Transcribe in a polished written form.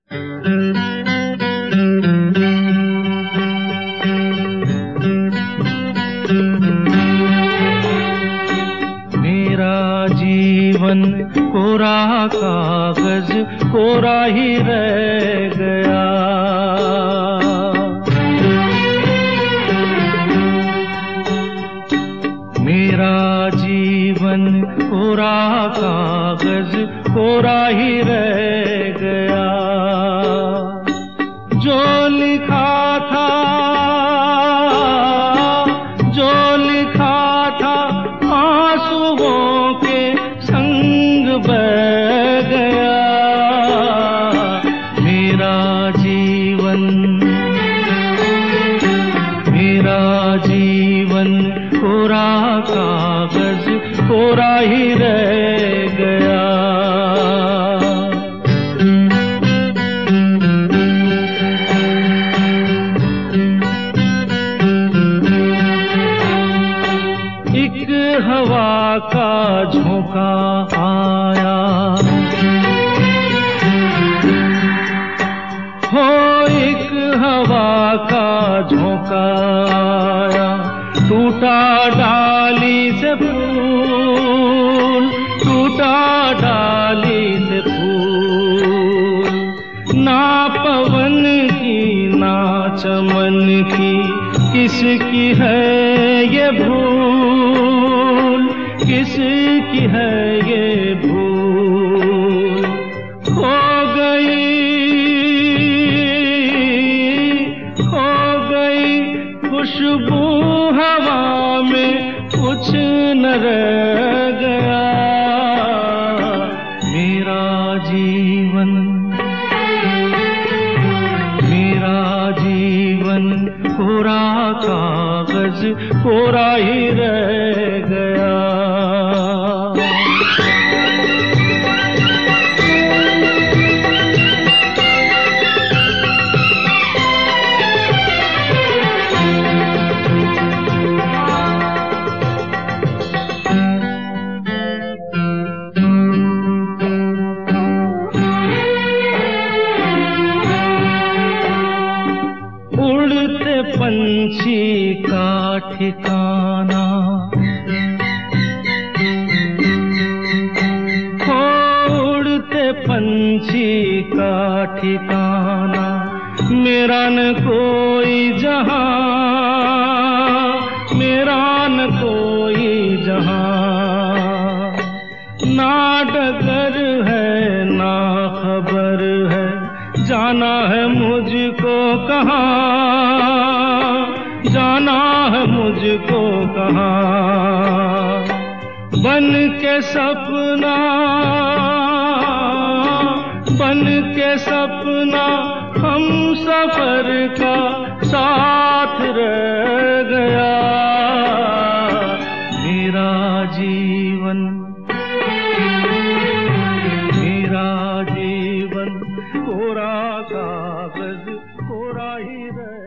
मेरा जीवन कोरा कागज कोरा ही रह गया। मेरा जीवन कोरा कागज कोरा ही रह गया। जो लिखा था, जो लिखा था आंसुओं के संग बह गया। मेरा जीवन, मेरा जीवन कोरा कागज कोरा ही रह गया। एक हवा का झोंका आया, हो एक हवा का झोंका आया। टूटा डाली से फूल, टूटा डाली से फूल। ना पवन की ना चमन की किसकी है ये भूल, किसकी है ये भूल। खो गई खुशबू हवा में, कुछ न रह गया। मेरा जीवन, मेरा जीवन कोरा कागज कोरा ही रह गया। उड़ते पंछी का ठिकाना, हो उड़ते पंछी का ठिकाना। मेरा न कोई जहां, मेरा न कोई जहां। ना डगर है ना खबर है, जाना है मुझको कहाँ, जाना है मुझको कहाँ। बन के सपना, बन के सपना हम सफर का साथ रह गया। मेरा जीवन, मेरा जीवन कोरा कागज कोरा ही रह